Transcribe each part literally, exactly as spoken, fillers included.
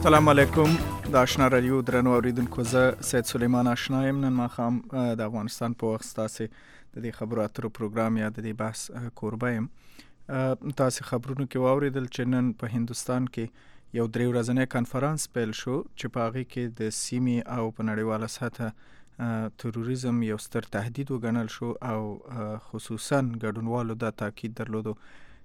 سلام علیکم د آشنا رادیو درنو اوریدونکو، زه سید سلیمان آشنا یم. نن ماښام د افغانستان په وخت ستاسې د دې خبرو اترو پروګرام یا د دې بحث کوربه یم. تاسې خبرونو کې واوریدل چې نن په هندوستان کې یو درې ورځنی کنفرانس پیل شو چې په هغې کې د سیمې او په نړیواله سطحه تروریزم یو ستر تهدید وګڼل شو او خصوصا ګډونوالو دا تاکید درلودو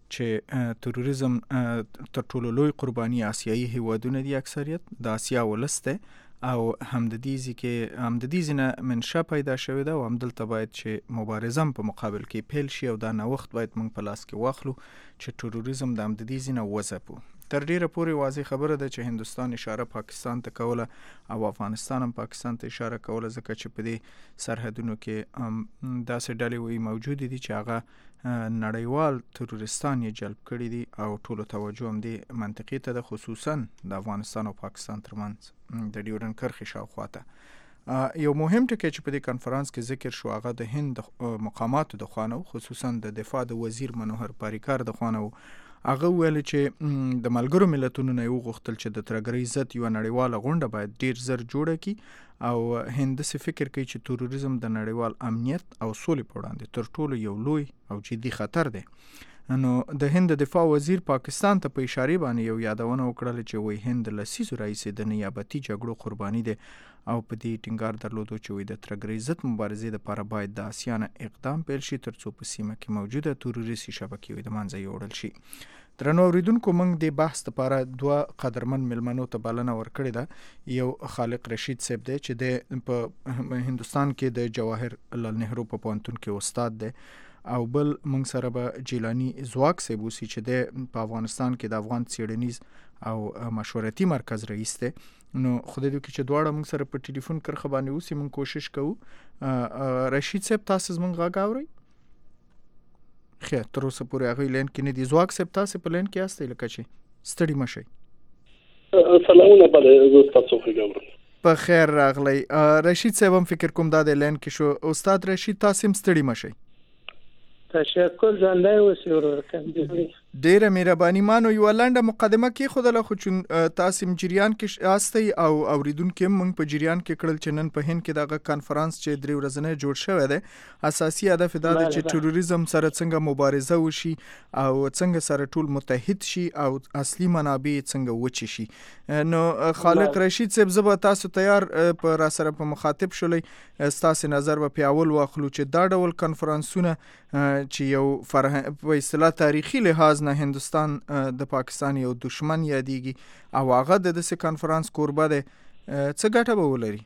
چې تروریزم تر ټولو لوی قرباني آسیایي هیوادونه دي، اکثریت د آسیا ولس دی او هم د دې ځای کې هم د دې ځای نه منشا پیدا شوې ده او همدلته باید چې مبارزه په مقابل کې پیل شي او دا نوښت باید موږ په لاس کې واخلو چې تروریزم د هم د دې ځای نه وځپو. تر ډیره پورې واضح خبره ده چې هندوستان اشاره پاکستان ته کوله او افغانستان هم پاکستان ته اشاره کوله، ځکه چې په دې سرحدونو کې داسې ډلې وایي موجود دي چې هغه نړیوال تروریستان یې جلب کړي دي او ټولو توجه هم دې منطقې ته ده، خصوصا د افغانستان او پاکستان ترمنځ د ډیورنډ کرښې شاوخواته. یو مهم ټکی چې په دې کنفرانس کې ذکر شو هغه د هند مقاماتو د خوا نه و، خصوصا د دفاع د وزیر منوهر پاریکر د خوا نه و. هغه ویل چې د ملګرو ملتونو نه یې وغوښتل چې د ترهګرۍ ضد یوه نړیواله غونډه باید ډیر زر جوړه کړي او هند داسې فکر کوي چې تروریزم د نړیوال امنیت او سولې په وړاندې تر ټولو یو لوی او جدي خطر دی. نو د هند دفاع وزیر پاکستان ته په اشارې باندې یو یادونه وکړل چې وایي هند له لسیزو راهیسې د نیابتي جګړو قرباني دی او په دې ټینګار درلودو چې وایي د ترهګرۍ ضد مبارزې دپاره باید د آسیا نه اقدام پیل شي تر څو په سیمه کې موجوده تروریستي شبکې د منځه یوړل شي. درنو اوریدونکو، موږ د بحث لپاره دوه قدرمن مېلمنو ته بلنه ورکړې ده. یو خالق رشید صاحب دی چې د په هندوستان کې د جواهر لال نهرو په پوهنتون کې استاد دی، او بل موږ سره به جیلانی ځواک صاحب اوسي چې د په افغانستان کې د افغان څیړنیز او مشورتي مرکز رئیس دی. نو خدای دې وکړي چې دواړه موږ سره په ټلیفون کرښه باندې اوسي. موږ کوشش کوو. رشید صاحب تاسو زموږ غږ اورئ؟ خیر، تر اوسه پورې هغوی لین کې نه دي. ځواک صاحب تاسې په لین کې یاستئ؟ لکه چې ستړي مه شئ. سلامونه، بله زه تاسو ښه ګورم. په خیر راغلی. رشید صاحب هم فکر کوم دا د لین کې شو. استاد رشید تاسې هم ستړي مه شئ. تشکر، ژوندی اوسئ ورور. ډیره مهرباني. ما نو یوه لنډه مقدمه کېښودله، خو چون تاسې هم جریان کې یاستئ او اوریدونکي هم موږ په جریان کې کړل چې نن په هند کې دغه کنفرانس چې درې ورځنی جوړ شوی دی، اساسي هدف یې دا دی چې تروریزم سره څنګه مبارزه وشي او څنګه سره ټول متحد شي او اصلي منابع یې څنګه وچې شي. نو خالق رشید صاحب، زه به تاسو تیار په را سره په مخاطب شولئ، ستاسې نظر به پیاول واخلو چې دا ډول کنفرانسونه چې یو فرهنګ په اصطلاح تاریخي لحاظ نه هندوستان د پاکستان یو دشمن یادېږي او هغه د داسې کنفرانس کوربه دی، څه ګټه به ولري؟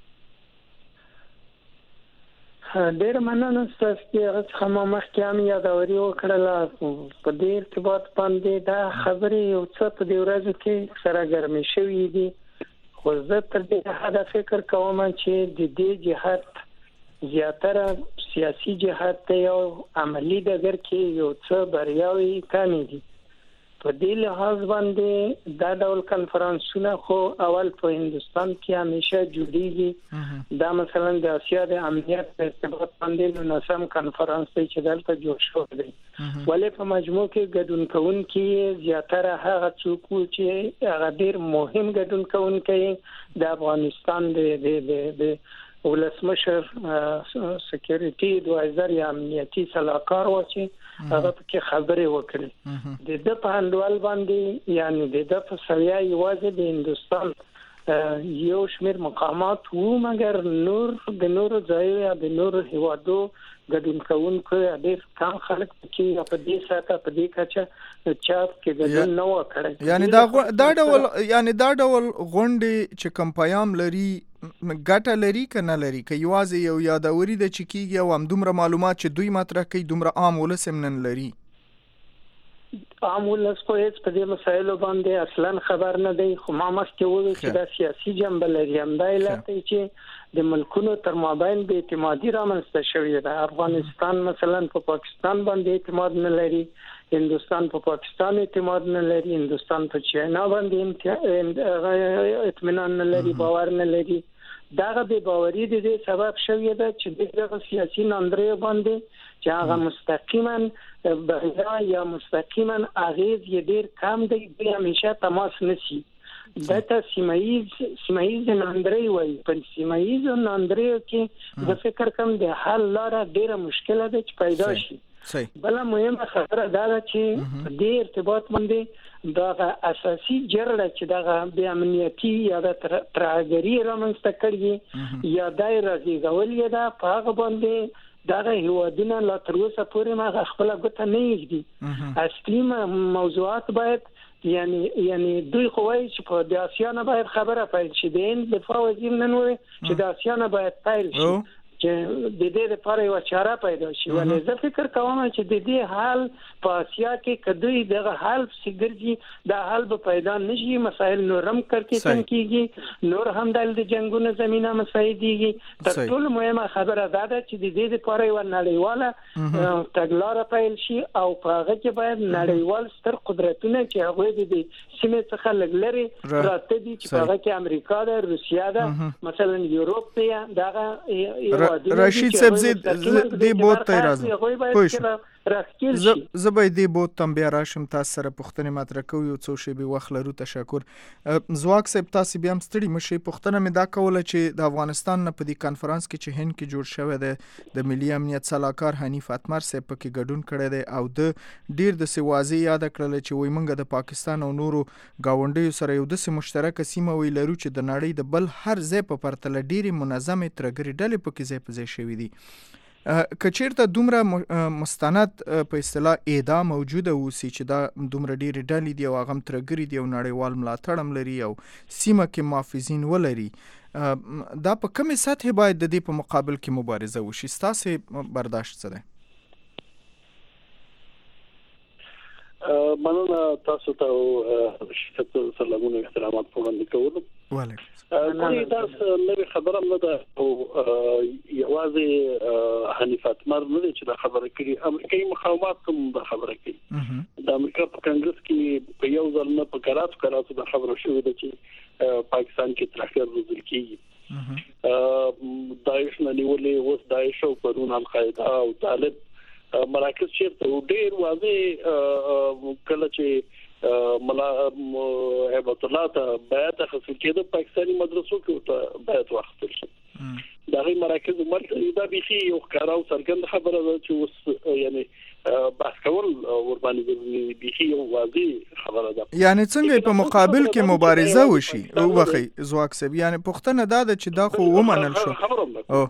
ډېره مننه ستاسو چې هغه څخه ما مخکې هم یادوري وکړله. په دې ارتباط باندې دا خبرې یو څه په دې ورځو کې سره ګرمې شوي دي، خو زه تر دې حده فکر کوم چې د دې جهت زیاتره سیاسي جهت ته یو عملی ډګر کې یو څه بریاوې کمې دي. په دې لحاظ باندې دا ډول کنفرانسونه خو اول په هندوستان کې همیشه جوړیږي. دا مثلا د آسیا د امنیت په ارتباط باندې نو ناسم کنفرانس دی چې دلته جوړ شوی دی، ولې په مجموع کې ګډون کوونکي زیاتره هغه څوک چې هغه ډېر مهم ګډون کوونکي د افغانستان د د ولسمشر سکیورټي دوایزر یا امنیتي سلاکار و چې هغه پکې خبرې وکړي. د د په هندوال باندې یعنی د د په سویا یوازې د هندوستان یو شمیر مقامات وو، مګر نور د نور ځایو یا د نور هیوادو ګډون کوونکو ډېر کم خلک پکې په دې ساته په دې کچه چاپ کې ګډون نه وکړي. یعنی دا دا ډول یعنی دا ډول غونډې چې کوم پیام لري ګټه لري که نه لري؟ که یوازې یو یادوري ده چې کېږي او همدومره معلومات چې دوی مطرح کوي دومره عام ولس هم نن لري؟ عام ولس خو هېڅ په دې مسایلو باندې اصلا خبر نه دی. خو ما مخکې وویل چې دا سیاسي جنبه لري. همدا علت دی چې د ملکونو تر مابین بې اعتمادي رامنځته شوې ده. افغانستان مثلا په پاکستان باندې اعتماد نه لري، هندوستان په پاکستان اعتماد نه لري، هندوستان په چاینا باندې اطمینان نه لري، باور نه لري. دغه بې باوري د دې سبب شوی ده چې دغه سیاسي ناندرې باندې چې هغه مستقیما بریا یا مستقیما اغیز یې ډیر کم دی، دوی همیشه تماس نسی. دته سیمایز سیمایز ناندري وایي په سیمایز ناندري کې د فکر کوم د حل لاره ډیره مشکله ده چې پیدا شي. بل مهمه خبره دا ده چې په دې ارتباط باندې دا اساسي جرړه چې دا د امنیتي یا د ترهګری رامنځته کړي یا دای راځي غولې دا په هغه باندې دا هیوادونه لا تر اوسه پورې ما خپل غوته نه یږي. اصلي موضوعات باید یعنی یعنی دوی خوای چې په د آسیا نه باید خبره پیل شي. د هند دفاع وزیر نن وایي چې د آسیا نه باید پیل شي چې د دې لپاره یو چاره پیدا شي. ولې زه فکر کوم چې د دې حل په آسیا کې کدوې دغه حل سیګرځي د حل به پیدا نشي. مسائل نورم کړکې کېږي نور هم د جنگونو زمينه مسایديږي. تر ټولو مهمه خبره دا ده چې د دې لپاره یو نړیواله تګلارې پیل شي او په هغه کې باید نړیوال ستر قدرتونه چې هغه د سیمې څخه لګلري راته دي چې په هغه کې امریکا ده روسیا ده مثلا یورپ دی دغه رشید صاحب زید دی بوت ته راځم پوه زه زه به دی بوت تم بیا راشم تاسو سره پوښتنه مطرح کوو یو څو شی به وخت لرو. تشکر زواک صاحب تاسو بیا هم ستړي مشي. پوښتنه مې دا کوله چې د افغانستان نه په دې کانفرنس کې چې هند کې جوړ شوی دی د ملي امنیت صلاحکار حنیف اتمر صاحب پکې ګډون کړی دی او د ډیر د سوازي یاد کړل چې وای مونږ د پاکستان او نورو گاونډیو سره یو د مشترکه سیمه وی لرو چې د نړۍ د بل هر ځای په پرتله ډیره منظمه ترګری ډلې پکې ځای په ځای شوی دي. کچیرته دومره مستند په اصطلاح اعدام موجوده وسی چې دا دومره ډیره ډلې دی او هغه ترګری دی او نړیوال ملاتړ هم لري او سیمه کې محافظین ولري، دا په کومه سطح باید د دې په مقابل کې مبارزه وشي؟ ستاسو برداشت څه دی؟ مننه تاسو ته شکر سلامونه احترامات وړاندې کوم. وعلیکم السلام. دا نوې خبره نه ده او یوازې حنیف اتمر نه چې دا خبره کوي، امریکایي مقامات هم دا خبره کوي. د امریکا په کانګرس کې په یو ځل نه په کراتو کراتو دا خبره شوې ده چې پاکستان کې ترخیر روزل کیږي. داعش نه نیولې اوس داعش او پرون القاعده او طالب مراکز چیرته ډېر واضح کله چې ملا هیبت الله ته بیعت حاصل کېده پاکستاني مدرسو کې بیعت واخیستل شو. دا غي مراکز مرکز دا بيخي یو ښکارا او څرګند خبره ده چې اوس یعنی بحث کول ور باندې بيخي یو واضح خبره ده. یعنی څنګه په مقابل کې مبارزه وشي او وخی زواک سب یعنی پښتنه دا ده چې دا خو ومنل شو. او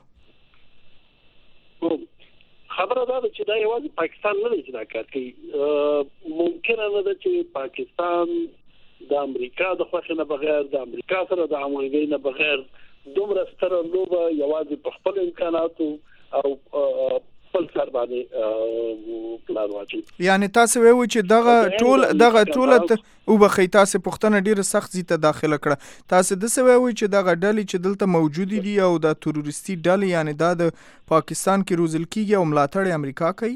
خبره دا چې دا یوازې پاکستان نه دی چې دا کار کوي. ممکن نه ده چې پاکستان د امریکا د خوښ نه بغیر د امریکا سره د همغږۍ نه بغیر دومره ستره لوبه یوازې په خپل امکاناتو او خپل سر باندې پلان واچي. یعنی تاسو وایو چې دغه ټول دغه ټول او بخی تاسو پښتنه ډیره سخت زی ته داخله کړه. تاسو د څه وایو چې دغه ډلې چې دلته موجود دي او د تروریستي ډلې یعنی دا د پاکستان کې روزل کیږي او ملاتړ امریکا کوي؟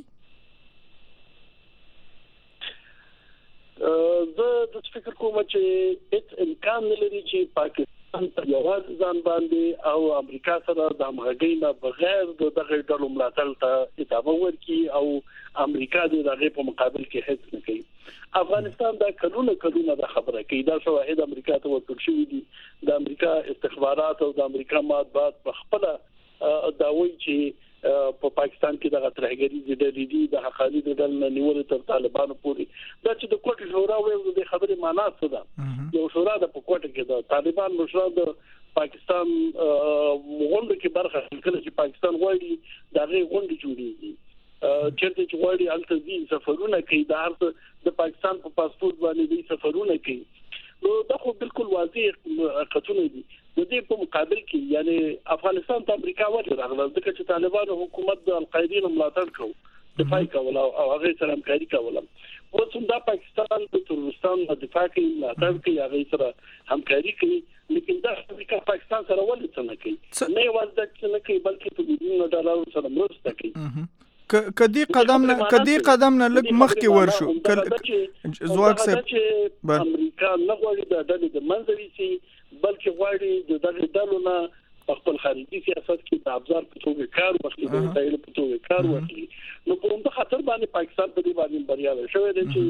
زه د فکر کوم چې هیڅ امکان نه لري چې پاکستان په یوازې ځان باندې او امریکا سره د همغږۍ نه بغیر دغه ډول ملاتړ ته ادامه ورکړي او امریکا د دغه په مقابل کې هیڅ نه کوي. افغانستان دا کلونه کلونه د خبره کوي، دا شواهد امریکا ته ورکړل شوی دي. د امریکا استخبارات او د امریکا مطبوعات په خپل داوی چې په پاکستان کې د ترهګری ضد دي د حقانی د دل نیول تر طالبانو پورې دا چې د کوټ شورا وایي د خبرې معنا څه ده؟ یو شورا د په کوټ کې د طالبان مشران د پاکستان غونډه کې برخه کله چې پاکستان غواړي دا غي غونډه جوړیږي چېرته چې غواړي التزام سفرونه کوي د هر د پاکستان په پاسپورت باندې د سفرونه کوي. نو دا خو بالکل واضح قطونه دي. د دې په مقابل کې یعنی افغانستان ته امریکا ورته راغله ځکه چې طالبانو حکومت د القاعده ملاتړ کوي دفاع کوله او هغه سره همکاري کوله. اوس دا پاکستان د ترورستان د دفاع کوي ملاتړ کوي هغه سره همکاري کوي، لیکن دا امریکا پاکستان سره ولې څه نه کوي؟ نه یوازې دا نه کوي بلکې په میلیونونو ډالرو سره مرسته کوي. کدی قدم نه کدی قدم نه لګ مخکې ورشو زواک صاحب امریکا نه غواړي د ډلې د منځوي سي بلکې غواړي د دغه ډلو نه خپل خارجي سیاست کې د ابزار په توګه کار وکړي د وسایلو په توګه کار وکړي. نو په همدا خاطر باندې پاکستان په دې باندې بریالی شوی دی چې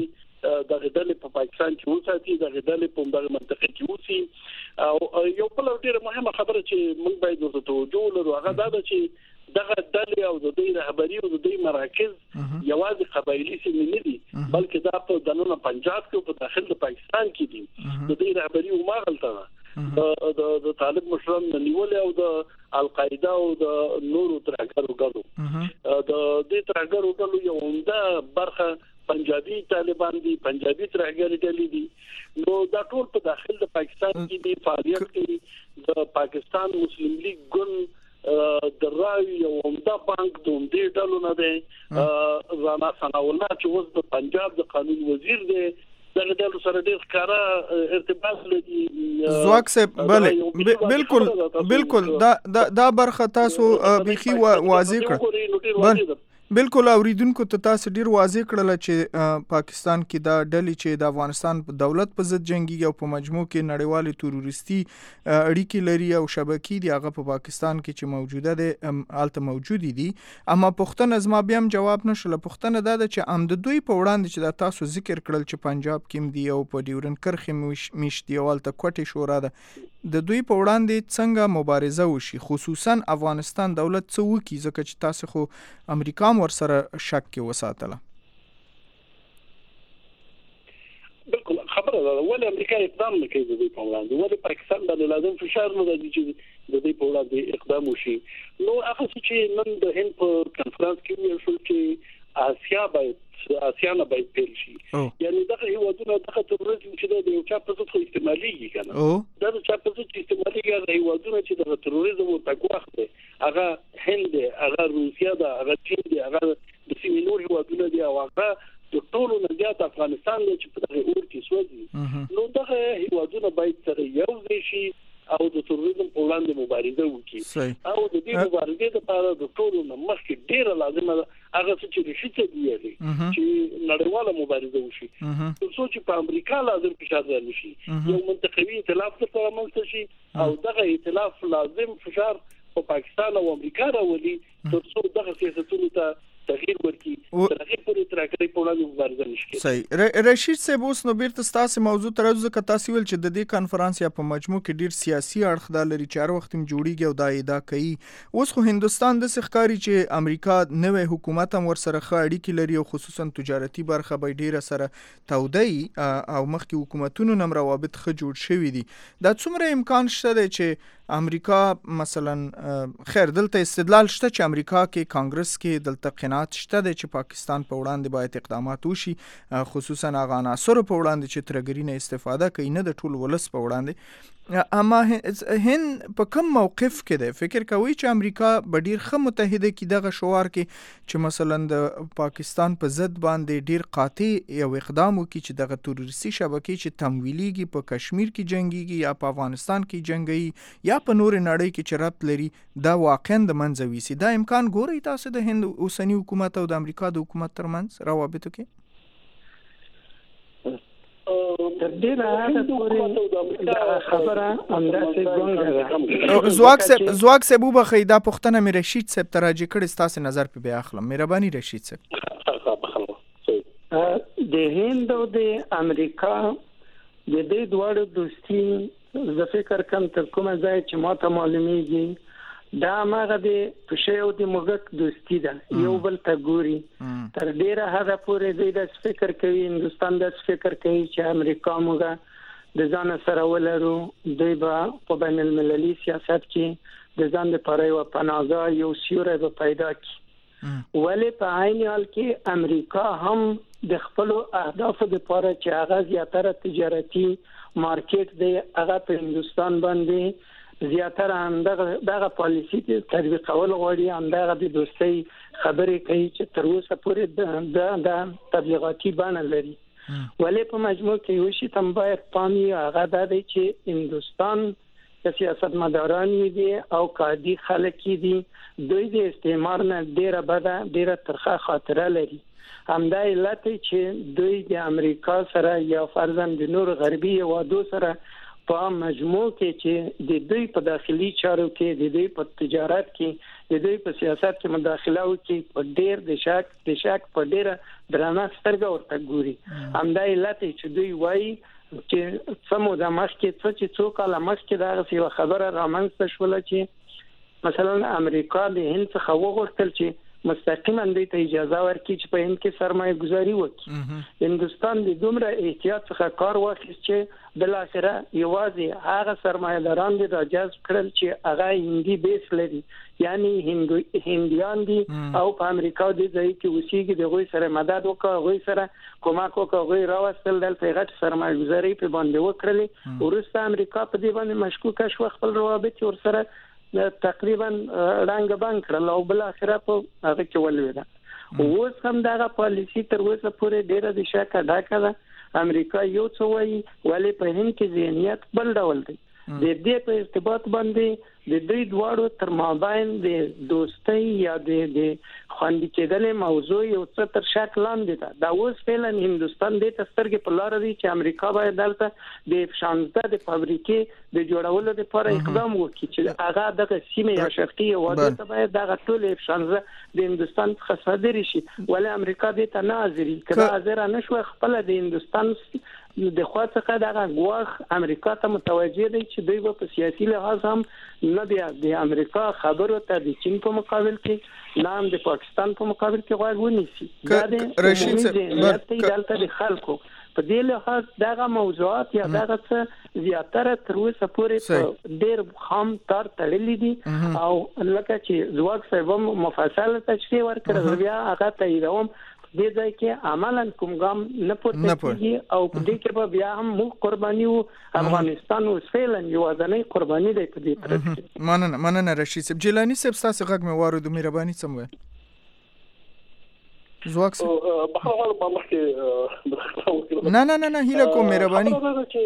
د غډلې په پاکستان کې وساتي د غډلې په دغه منطقه کې وسی او یو بل ډیره مهمه خبره چې موږ باید ورته توجه ولرو هغه دا ده چې دغه ډلې او د دوی رهبری او د دوی مراکز یوازې قبایلی سیمې نه دي بلکې دا په دننه پنجاب کې او په داخل د پاکستان کې دي د دوی رهبری او ماغلطه د د طالب مشران نیول او د القاعده او د نورو ترهګرو ګډو د دې ترهګرو ګډو یو عمده برخه پنجابي طالبان دي پنجابي ترهګر ډلې دي نو دا ټول په داخل د پاکستان کې دي فعالیت کوي د پاکستان مسلم لیگ ګوند د راوي یو عمده بانک د دې ډلو نه دی رانا ثناء الله چې اوس د پنجاب د قانون وزیر دی دغه ډلو سره ډېر ښکاره ارتباط لري زواک صاحب بله بالکل بالکل دا دا برخه تاسو بيخي واضح کړ بالکل اوریدونکو ته تاسو ډیر واضح کړل چې پاکستان کې دا ډلې چې د افغانستان په دولت په ضد جنگي او په مجموع کې نړیوالې تروریستي اړیکې لري او شبکې دي هغه په پاکستان کې چې موجوده دي الته موجود دي اما پښتنه زما بیا هم جواب نشله پښتنه دا ده چې ام د دوی په وړاندې چې دا تاسو ذکر کړل چې پنجاب کې دی او په ډیورن کرخه میشتي او الته کوټه شورا ده د دوی په وړاندې څنګه مبارزه وشي خصوصا افغانستان دولت څه وکړي ځکه چې تاسو خو امریکا ور سره شک کې وساتله بالکل خبره ده ولې امریکا اقدام نه کوي د دې په وړاندې ولې پاکستان باندې لازم فشار نه دی چې د دې په وړاندې اقدام وشي نو هغه چې نن د هند په کنفرانس کې ویل شو چې آسیا باید آسیا نه باید پیل شي یعنی دغه هیوادونه دغه تروریزم چې د یو چا په ضد خو استعمالي کنه دا د چا په ضد استعمالي د هیوادونه چې د تروریزم او تګواخ دي هغه هند هغه روسیا دا هغه چین دي هغه د سیمې نور هیوادونه دي او هغه د ټولو نه زیات افغانستان دی چې په دغه اور کې سوځي نو دغه هیوادونه باید سره یو ځای شي او د تروریزم په وړاندې مبارزه وکړي او د دې مبارزې لپاره د ټولو نه مخکې ډیره لازمه ده هغه چې رښتیا دی چې نړیواله مبارزه وشي تر څو چې په امریکا لازم فشار راځي شي یو منطقوي ائتلاف سره رامنځته شي او دغه ائتلاف لازم فشار په پاکستان او امریکا راولي تر څو دغه سیاستونو ته تغییر ورکړي ترغیب پرې ترکړې په وړاندې مبارزه نشي صحیح رشید صاحب اوس نو بیرته تاسو موضوع تر اوسه ک تاسو ول چې د دې کانفرنس یا په مجموع کې ډیر سیاسي اړخ د لري چې هر وخت هم جوړیږي او دا ادعا کوي اوس خو هندستان د ښکاری چې امریکا نوې حکومت هم ور سره اړیکې لري او خصوصا تجارتي برخه به ډیره سره تودای او مخکې حکومتونو نم روابط خ جوړ شوی دي دا څومره امکان شته چې امریکا مثلا خیر دلته استدلال شته چې امریکا کې کانګرس کې دلته قناعت شته چې پاکستان په وړاندې باید اقدامات وشي خصوصا هغه عناصر په وړاندې چې ترګری نه استفاده کوي نه د ټول ولس په وړاندې اما هند په کوم موقف کې ده فکر کوي چې امریکا به ډیر ښه متحده کی دغه شوار کې چې مثلا د پاکستان په ضد باندې ډیر قاطع یو اقدام وکړي چې دغه تروریستي شبکې چې تمویليږي په کشمیر کې جنگيږي یا په افغانستان کې جنگي یا په نور نړۍ کې چې ربط لري دا واقعا د منځوي سي دا امکان ګوري تاسو د هند اوسنی حکومت او د امریکا د حکومت ترمنځ روابطو کې تر دې راځه پورې خبره انداسې ګونګه زواک صاحب زواک صاحب وبخې دا پښتنه مې رشید صاحب تراجه کړي تاسو نظر په بیا اخلم مهرباني رشید صاحب د هند او د امریکا د دې دوړو دوستي زه فکر کوم تر کومه ځای چې ما ته معلومیږي دا ماغه د پښې او د موږک دوستی ده یو بل ته ګوري تر ډیره هغه پورې دوی د فکر کوي هندستان د فکر کوي چې امریکا موږ د ځان سره ولرو دوی به په بین المللي سیاست کې د ځان لپاره یو پناهګاه یو سیوری به پیدا کړي ولی په عین حال کې امریکا هم د خپل اهدافو لپاره چې هغه زیاتره تجارتي مارکیټ دی هغه په هندستان باندې زیاتره اندغه دغه پالیسی ته تطبیقول غواړي اندغه د دوستۍ خبرې کوي چې تر اوسه پورې د د تبلیغاتي بڼه لري ولې په مجموع کې یو شی تم باید پامي هغه د دې چې هندستان د سیاستمداران دي او قادي خلک دي دوی د استعمار نه ډیره بده ډیره ترخه خاطره لري همدا علت چې دوی د امریکا سره یا فرضاً د نور غربي هیوادو سره په مجموع کې چې د دوی په داخلي چارو کې د دوی په تجارت کې د دوی په سیاست کې مداخله وکړي په ډېر د شک د شک په ډېر درنه سترګه ورته ګوري. همدا علت چې دوی وایي چې سمو د مخکې څه چې څو کاله مخکې دا یو خبره رامنځته شوله چې مثلا امریکا د هند څخه وغوښتل چې مستقیما دوی ته اجازه ورکړي چې په هند کې سرمایه گذاري وکړي. هندستان د دومره احتیاط څخه کار واخیست چې بل اخره یوازې هغه سرمایه‌داران دي راجذب کړل چې هغه هندي بیس لري، یعنی هندو هندیان دي او په امریکا د ځای کې اوسېږي، د غوي سره مدد وکړي، غوي سره کومک وکړي، غوي راوستل دلته غټ سرمایه گذاري په باندې وکړي. ورسته امریکا په دې باندې مشکوک شو، خپل روابط ور سره تقریبا رنګ بنګ کړل او بل اخره په هغه کې ولویده. اوس هم دا پالیسی تر اوسه پورې ډیره د شک ډاکه ده. امریکا یو څه وایي ولې په هند کې ذهنیت بل ډول دی. د دې په ارتباط باندې د دوی دواړو تر مابین د دوستۍ یا د د خوندي کېدلې موضوع یو څه تر شک لاندې ده. دا اوس فعلا هندستان د تسترګې په لار دی چې امریکا باید دلته د شانزده د فابریکې د جوړولو لپاره اقدام وکړي چې هغه د سیمه یا شرقي وادي ته باید دغه ټول شانزده د هندستان څخه صادر شي. ولې امریکا دې ته نه حاضرې کړه، حاضر نه شو خپل د هندستان د خوا څخه دغه غواخ امریکا ته متوجه دي چې دوی په سیاسي لحاظ هم نه دی د امریکا خبرو ته د چین په مقابل کې نه هم د پاکستان په مقابل کې غوږ ونیسي. دا د رشید دلته د خلکو په دې لحاظ دغه موضوعات یا دغه څه زیاتره تر اوسه پورې ډېر خام تار تړلي دي او لکه چې ځواک صاحب مفصل تشریح ورکړ بیا هغه تاییدوم دې ځای کې عملاً کوم ګام نه پورته کیږي او دې کې به بیا هم موږ قرباني وو. افغانستان اوس فعلا یوازینۍ قرباني دی په دې طرف کې. مننه مننه رشید صاحب. جیلانی صاحب تاسو غږ مې واورېدو، مهرباني سموي زواک صاحب. بخښنه ما مخکې نه نه نه نه هیله کوم مهرباني.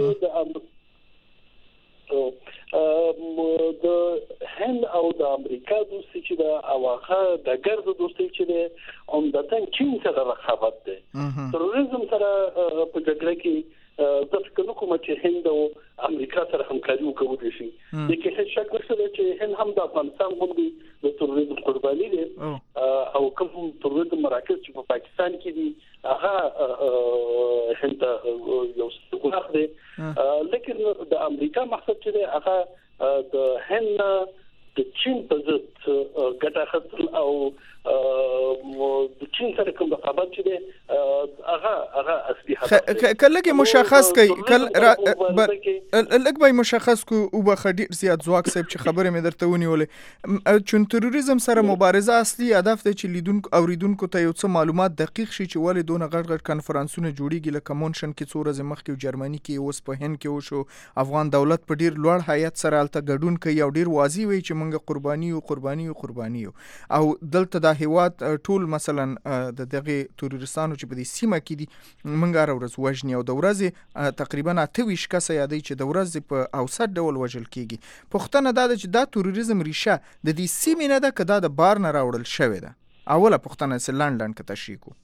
د هند او د امریکا دوستي چې د اواخه د ګرد دوستي چې د عمدتاً چین سره رقابت ده. تروریزم سره په جګړه کې د فکر کوم چې هند او امریکا سره همکاري وکړي شي. د کې هیڅ شک نشته چې هند هم د افغانستان غوندي د تروریزم قرباني دي او کوم تروریزم مراکز چې په پاکستان کې دي هغه هند یو څه ګناه دي. لیکن د امریکا مقصد چې هغه د هند د چین په ضد ګټه اخیستل او د چین سره کوم رقابت چې دی هغه هغه اصلي هدف کله مشخص کوي کله لږ به مشخص کو او به خډیر زیات ځواک صاحب چې خبره مې درته ونیولې چې تروریزم سره مبارزه اصلي هدف دی چې لیدونکو اوریدونکو ته یو څه معلومات دقیق شي چې ولې دونه غټ غټ کانفرنسونه جوړیږي لکه مونشن کې څو ورځې مخکې جرمني کې اوس په هند کې وشو. افغان دولت په ډیر لوړ هیئت سره الته ګډون کوي او ډیر واضح وي چې موږ قرباني او قرباني او قرباني او دلته د هیواد ټول مثلا د دغه تروریستانو چې په دې سیمه کې دي موږ هر ورځ وژني او د ورځې تقریبا اته ویشت کسه یادې چې د ورځې په اوسط ډول وژل کیږي. پوښتنه دا ده چې دا تروریزم ریشه د دې سیمې نه ده که دا د بار نه راوړل شوې ده؟ اوله پوښتنه چې لندن کې تشریح کو.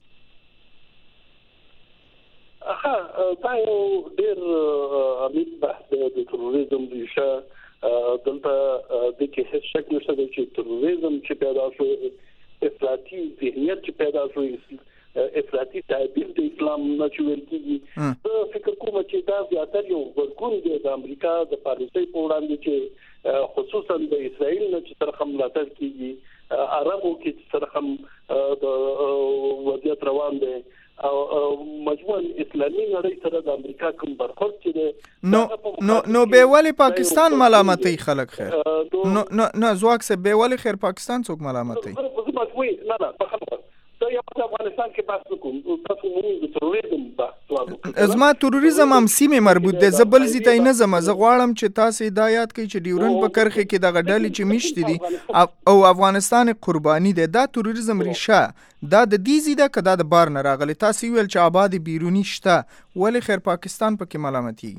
اها دا یو ډېر عمیق بحث د تروریزم ریشه. دلته د کې هیڅ شک نشته چې تروریزم چې پیدا شو، افراطي ذهنیت چې پیدا شو، افراطي تعبیر د اسلام نه چول کیږي. زه فکر کوم چې دا زیاتره یو ورکون دی د امریکا د پالیسۍ په وړاندې چې خصوصا د اسرائیل نه چې سره هم ملاتړ کیږي، عربو کې سره هم د وضعیت روان دی او مجموعاً اسلامي نړۍ سره د امریکا کوم برخورد چې دی نو نو نو به ولی پاکستان ملامتي خلک خیر نو نو نو زواک سه به ولی خیر پاکستان څوک ملامتي نه نه بخښنه دا یو د افغانستان کې بحث کوم تاسو موږ د تروریزم بحث ازما تروریزم هم سیمه مربوط دی. زبل زی تای نه زما زه غواړم چې تاسو هدایت کوي چې ډیورن په کرخه کې د غډلې چې میشت دي او افغانستان قرباني دی. دا تروریزم ریشه دا د دې زیده کدا د بار نه راغلی. تاسو ویل چې آباد بیرونی شته ولی خیر پاکستان پکې ملامتي؟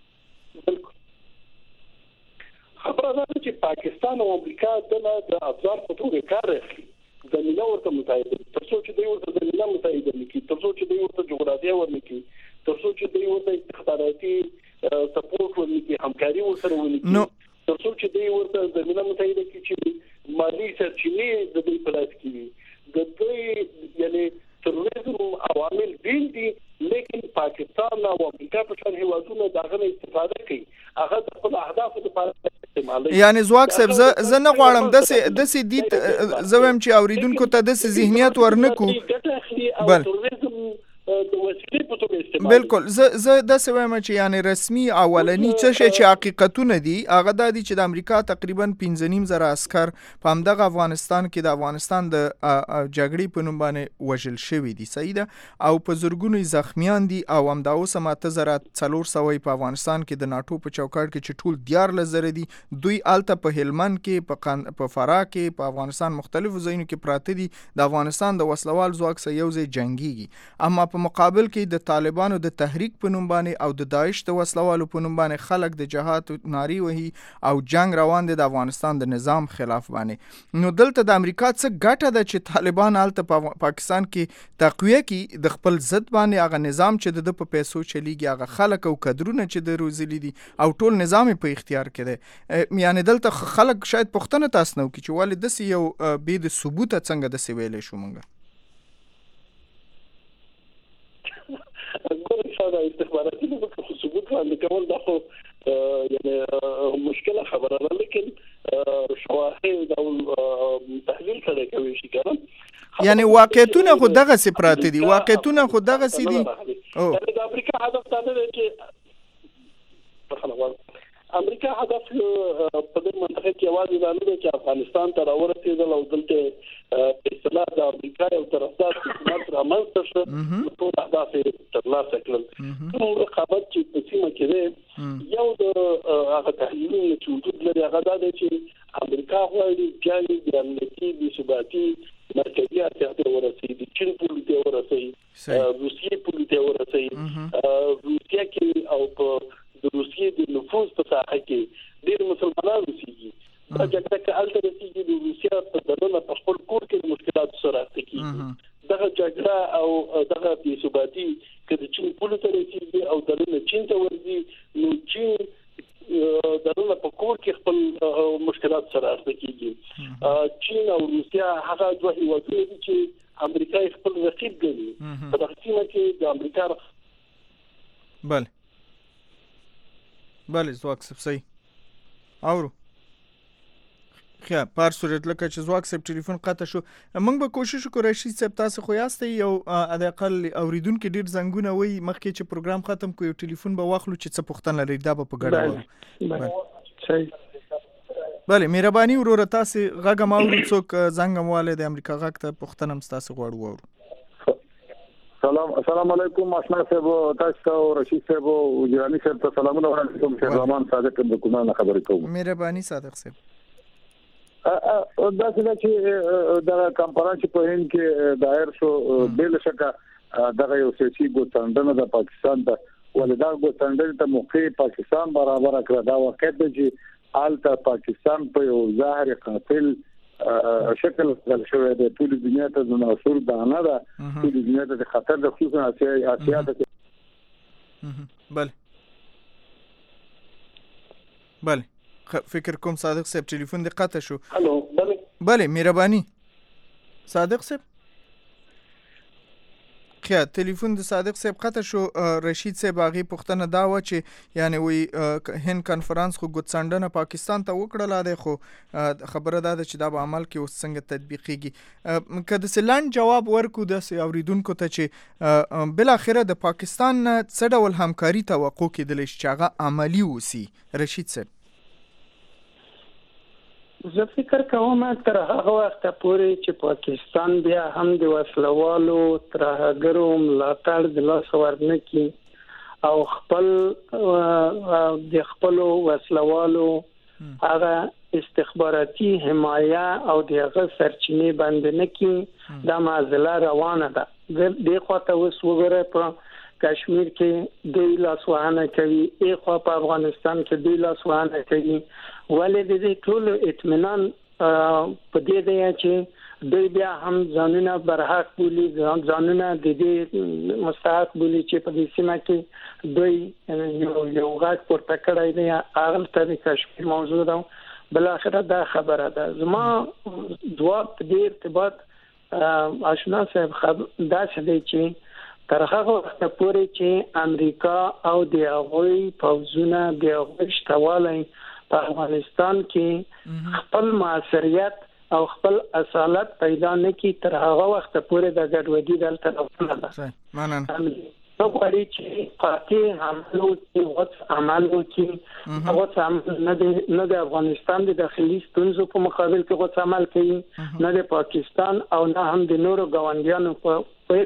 خبره ده چې پاکستان او امریکا د افزار په توګه کار کوي. زمينه ورته متحد ترڅو چې دوی ورته زمينه متحد نکړي، ترڅو چې دوی ورته جغرافیه ورنکړي، ترڅو چې دوی ورته استخباراتي سپورټ ورنکي همکاري ورسره ونکي نو ترڅو چې دوی ورته زمينه متحده کې چې مالی سرچینې د دوی په لاس کې وي د دوی یعنی تروریزم عوامل بیل دي لیکن پاکستان او امریکا په شان هیوادونو دغه استفاده کوي هغه د خپل اهدافو لپاره استعمالوي. یعنی زواک صاحب زه زه نه غواړم داسې داسې دي زه وایم چې اوریدونکو ته داسې ذهنیت ورنکو بل د وسیلې په توګه استعمال بالکل زه زه داسې وایم چې یعنی رسمي اولنی څه شي چې حقیقتونه دي هغه د دې چې د امریکا تقریبا پنځه نیم زره عسكر په همدغه افغانستان کې د افغانستان د جګړې په نوم باندې وژل شوي دي صحیح ده او په زورګونو زخمیان دي او همدا اوس هم اته زره څلور سوه په افغانستان کې د ناتو په چوکاټ کې چې ټول دیارلس زره دي دوی الته په هلمند کې په په فراه کې په افغانستان مختلفو ځایونو کې پراته دي د افغانستان د وسلوال ځواک سره یو ځای جنگيږي اما په مقابل کې د طالبانو د تحریک په نوم باندې او د داعش د وسلوالو په نوم باندې خلک د جهاد ناری وهي او جنگ روان دي د افغانستان د نظام خلاف باندې نو دلته د امریکا څه ګټه ده چې طالبان الته په پاکستان کې تقویه کې د خپل ضد باندې هغه نظام چې د په پیسو چلیږي هغه خلک او کډرونه چې د روزلي دي او ټول نظام په اختیار کې دی یعنی دلته خلک شاید پښتنه تاسو نو کې چې والي د یو به د ثبوت څنګه د سویلې شو مونږ ګورې شاده استخباراتي په ثبوت باندې کول دا خو یعنی مشکله خبره ده لیکن شواهد او تحلیل سره کوي شي کنه یعنی واقعیتونه خو دغه سپراته دي واقعیتونه خو دغه سي دي او د امریکا هدف دا دی چې امریکا هدف په دې منطقه کې یوازې دا نه دی چې افغانستان ته راورسېدل او دلته په اصطلاح د امریکا یو طرفدار حکومت رامنځته شو ټول اهداف ترلاسه کړل نو رقابت چې په سیمه کې دی یو د هغه تحلیلونه چې وجود لري هغه دا دی چې امریکا غواړي جالي د امنیتي بې ثباتي مرکزیت ته ورسېږي د چین پولې ته ورسېږي روسیې پولې ته ورسېږي روسیه کې او په د روسیې د نفوذ په ساحه کې ډېر مسلمانان اوسېږي دا جګړه کې هلته رسېږي د روسیې په دننه په خپل کور کې د مشکلاتو سره اخته کېږي دغه جګړه او دغه بې ثباتي که د چین پولو ته رسېږي او دننه چین ته ورځي نو چین دننه په کور کې خپل مشکلات سره اخته کېږي چین او روسیه هغه دوه هېوادونه دي چې امریکا خپل رقیب ګڼي په دغه سیمه کې د امریکا بله بله زواک صاحب صحیح اورو خیا پار صورت لکه چې زواک صاحب ټلیفون قطع شو موږ به کوشش وکړو رشید صاحب تاسو خو یاستئ یو د اقل اوریدونکو ډیر زنګونه وای مخکې چې پروګرام ختم کو یو ټلیفون به واخلو چې څه پوښتنه لري دا به په ګډه وایو صحیح بله مهرباني وروره تاسو غږ ما ورو څوک زنګ مواله د امریکا غږ ته پوښتنه هم تاسو غواړو وورو سلام السلام علیکم آشنا صاحب تاسو ته رشید صاحب او جرانی صاحب ته سلامونه وړاندې کوم رحمان صادق د کومه خبرې کوم مهرباني صادق صاحب ا دا چې دا کمپاین چې په هند کې دایر شو بل شکه دغه یو سیاسي ګوتندنه د پاکستان ته ولدا ګوتندنه ته موقع پاکستان برابر کړ دا وخت چې آلته پاکستان په یو ظاهر قاتل شکل غل شوی د ټول دنیا ته د ناصر دانه ده ټول دنیا ته خطر د خصوصا اسیا اسیا ته بله بله فکر کوم صادق صاحب ټلیفون د قطع شو الو بله بله مهرباني صادق صاحب خیا ټلیفون د صادق صاحب قطع شو رشید صاحب هغه پوښتنه دا و چې یعنی وی هند کانفرنس خو ګوتساندنه پاکستان ته وکړه ده خو خبره ده چې دا به عمل کې اوس څنګه تطبیقيږي کله سلند جواب ورکو د اوریدونکو ته چې بل اخره د پاکستان څه ډول همکاري توقع کېدل چې هغه عملی وسی رشید صاحب زه فکر کوم تر هغه وخت پورې چې پاکستان بیا هم د وسلوالو ترهګرو ملاتړ د لاس ورنه کی او خپل د خپل وسلوالو هغه استخباراتي حمایه او دغه سرچینې باندې نه کی دا معضله روانه ده د خواته وس وګره په کشمیر کې د لاس وهانه کوي ایخوا په افغانستان کې د لاس وهانه کوي ولې د دې ټول اطمینان په دې دی چې دوی بیا هم ځانونه برحق بولي ځانونه د دې مستحق بولي چې په دې سیمه کې دوی یو یو غاټ پورته کړی دی هغه ته کشمیر موضوع ده بل اخره دا خبره ده زما دوا په دې ارتباط آشنا صاحب خبر دا څه دی چې تر هغه وخت پورې چې امریکا او د هغوی پوځونه د هغوی شتوالي په افغانستان کې خپل موثریت او خپل اصالت پیدا نکي تر هغه وخت پورې د ګډوډۍ دلته روانه ده. صحیح مننه. نو غواړي چې قاطع عملو کې وڅ عملو کې وڅ عمل نه د نه د افغانستان د داخلي ستونزو په مقابل کې وڅ عمل کوي نه د پاکستان او نه هم د نورو ګاونډیانو په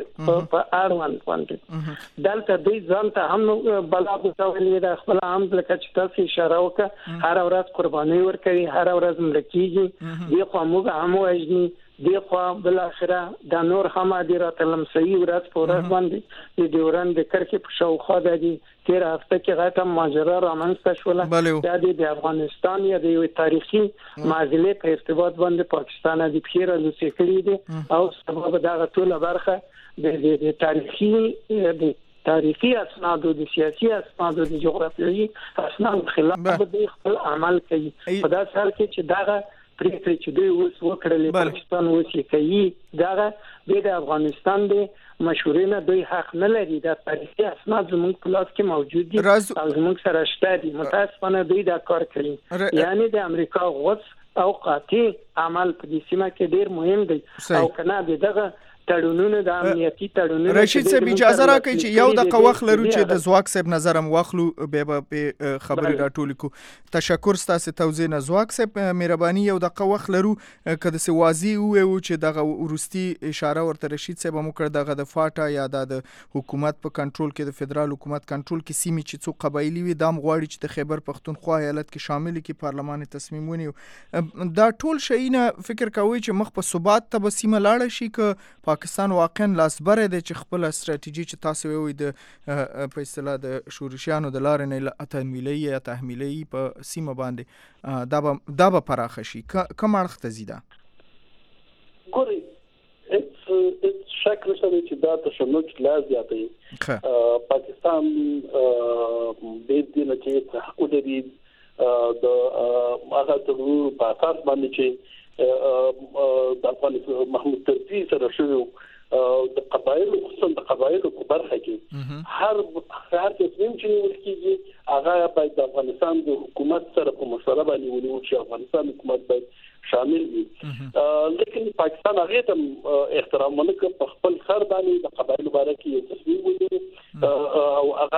په اړوند باندې دلته دوی ځان ته هم بلا بوتاولې د خپل عام لکه چې تاسو اشاره وکړه هر ورځ قرباني ورکوي هر ورځ ملکیږي دی خو موږ هم وایي دی خو بل اخره د نور هم د راتلم صحیح ورځ په ورځ باندې د ډیورن د کرکې په شاوخوا د دي تیر هفته کې غټه ماجرا رامنځته شوه د افغانستان یا د تاریخي معادلې په ارتباط باندې پاکستان د پیره لسی کړی دي او سبب دا ټول برخه د د تاریخي د تاریخي اسناد او د سیاسي اسناد او د جغرافیایي اسناد خلاف د خپل عمل کوي په داسې حال کې چې دا پریکړه چې دوی اوس وکړلې پاکستان اوس کوي دا د افغانستان د مشورینه دوی حق نه لري د تاریخي اسناد زموږ په لاس کې موجود دي او زموږ سره شته دي متاسفانه دوی دا کار کوي یعنی د امریکا غوڅ او قاطع عمل په دې سیمه کې ډیر مهم دی او کنه دغه تړونونه د امنیتي تړونونه رشید صاحب اجازه راکړئ چې یو د قوخ لرو چې د زواک صاحب نظرم واخلو به په خبري راټول کو تشکر ستاسو توضیح نه زواک صاحب مهرباني یو د قوخ لرو کده سي واضح وو چې دغه ورستي اشاره ورته رشید صاحب مو کړ دغه د فاټا یا د حکومت په کنټرول کې د فدرال حکومت کنټرول کې سیمې چې څو قبایلی وي دام غواړي چې د خیبر پختونخوا ایالت کې شامل کی پارلمان تصمیم ونیو دا ټول شینه فکر کوي چې مخ په ثبات ته بسیمه لاړ شي ک پاکستان واقعا لاسبره دی چې خپل استراتیژي چې تاسو وی د په اصطلاح د شورشیانو د لارې نه تحمیلي یا تحمیلي په سیمه باندې دا به دا به پراخ شي کوم اړخ ته زیاده ګوري اټس اټس شکل شوی چې دا تشنج لا زیاتې پاکستان د دې نه چې حق لري د هغه د په اساس باندې چې د افغانستان محمود طرزي سره شوی د قبایلو خصوصا د قبایلو په برخه کې هر هر تصمیم چې نیول کیږي هغه باید د افغانستان د حکومت سره په مشوره باندې ونیول شي افغانستان حکومت باید شامل وي لیکن پاکستان هغه ته احترام ونکړ په خپل سر باندې د قبایلو باره کې یو تصمیم ونیول او هغه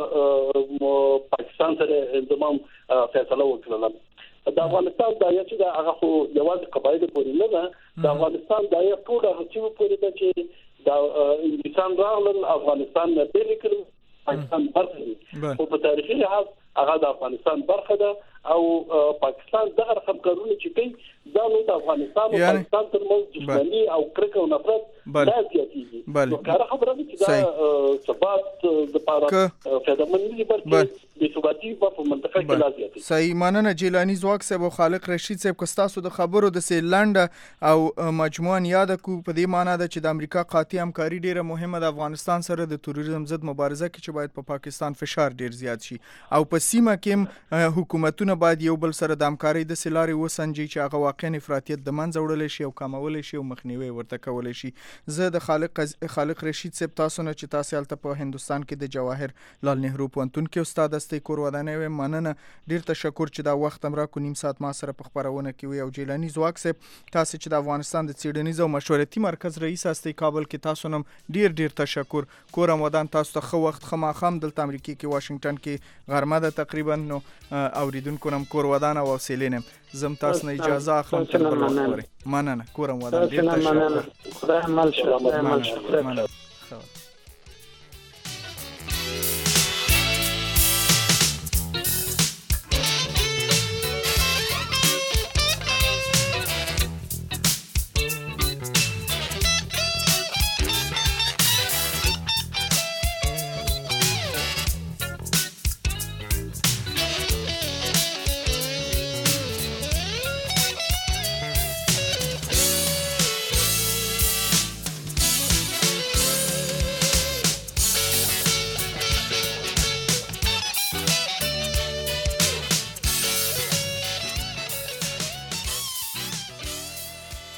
د پاکستان سره زموږ فیصله وکړه د افغانستان د یاتي د هغه خو یوازې قبایل پورې نه ده د افغانستان د یو ټول هڅو پورې ده چې د انسان راغلل افغانستان نه بیل کړي پاکستان برخه او په تاریخي لحاظ هغه د افغانستان برخه ده او پاکستان دغه رقم کارونه چې کوي دا نو د افغانستان او پاکستان ترمنځ دښمني او کرکه او نفرت دا زیاتېږي نو کار خبره ده چې دا ثبات د لپاره فدامني برخه د ثباتي په منطقه کې لازم دي صحیح مننه جیلانی زواک صاحب او خالق رشید صاحب کوستاسو د خبرو د سیلند او مجموعه یاد کو په دې معنی ده چې د امریکا قاطع همکاري ډیره مهمه ده افغانستان سره د تروریزم ضد مبارزه کې چې باید په پا پاکستان فشار ډیر زیات شي او په سیمه کې حکومتونه باید یو بل سره د همکاري د سلاري وسنجي چې هغه واقعا افراطیت د منځ وړل شي او کمول شي او مخنیوي ورته کول شي زه د خالق خالق رشید صاحب تاسو نه چې تاسو الته په هندستان کې د جواهر لال نهرو پوهنتون کې استاد استي کور ودانې و مننه ډیر تشکر چې دا وخت امرا کو نیم ساعت ما سره په خبرونه کې وي او جیلانی زواک صاحب تاسو چې د افغانستان د څېړنیز او مشورتي مرکز رئیس استي کابل کې تاسو نم ډیر ډیر تشکر کورم ودان تاسو ته خو وخت خماخام دلته امریکا کې واشنگټن کې غرمه ده تقریبا نو اوریدونکو نم کور ودان او سیلینم زم تاسو نه اجازه اخلم تر بل وخت مننه کورم ودان ډیر تشکر خدای مال شه